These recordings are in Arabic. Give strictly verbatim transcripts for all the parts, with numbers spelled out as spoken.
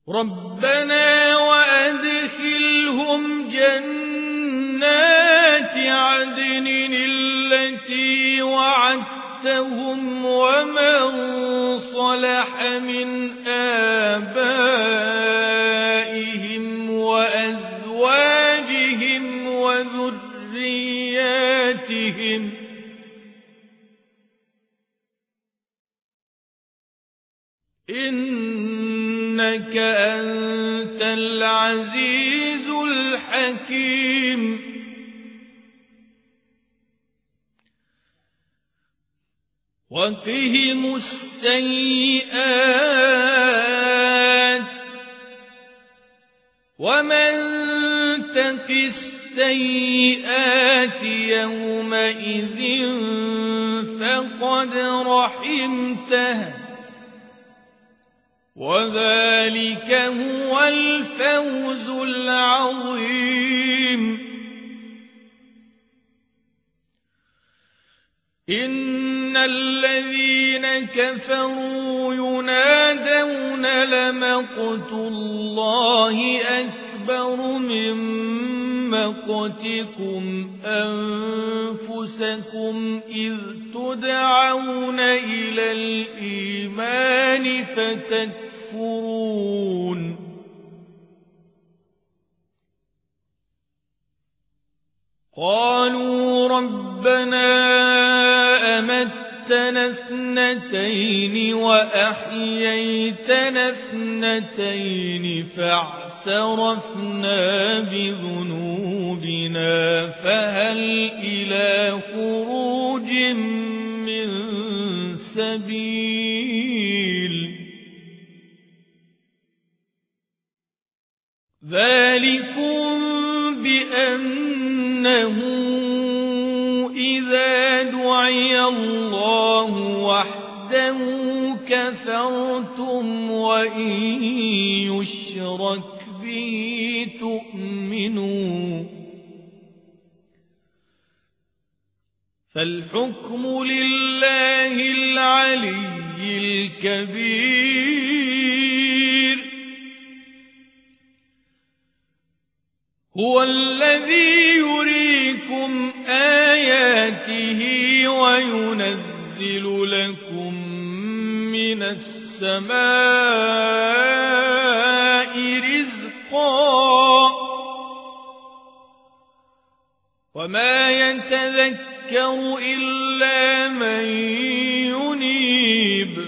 ربنا وأدخلهم جنات عدن التي وعدتهم ومن صلح من آبائهم وأزواجهم وذرياتهم إنك أنت العزيز الحكيم وقهم السيئات ومن تق السيئات يومئذ فقد رحمته وذلك هو الفوز العظيم إن الذين كفروا ينادون لمقت الله أكبر من مقتكم أنفسكم إذ تدعون إلى الإيمان فتكفرون قالوا ربنا أمتنا اثنتين وأحييتنا اثنتين فاعترفنا بذنوبنا فهل إلى خروج من سبيل ذلكم بأنه إذا دعي الله وحده كفرتم وإن يشرك به تؤمنوا فالحكم لله العلي الكبير هو الذي يريكم آياته وينزل لكم من السماء رزقا وما يتذكر إلا من ينيب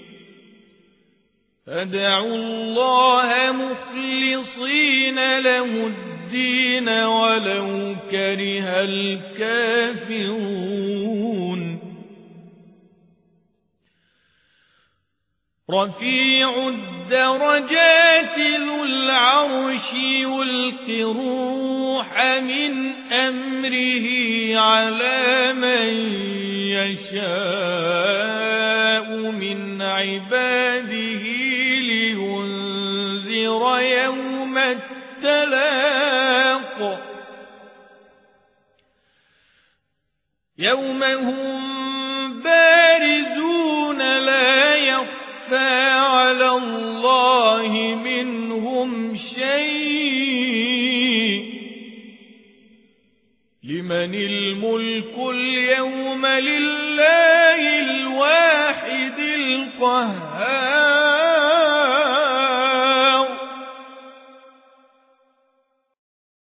فادعوا الله مخلصين له الدين ولو كره الكافرون رفيع الدرجات ذو العرش يلقي الروح من أمره على من يشاء من عباده لينذر يوم التلاق يوم هم بارزون لا يخفى على الله منهم شيء لمن الملك اليوم لله الواحد القهار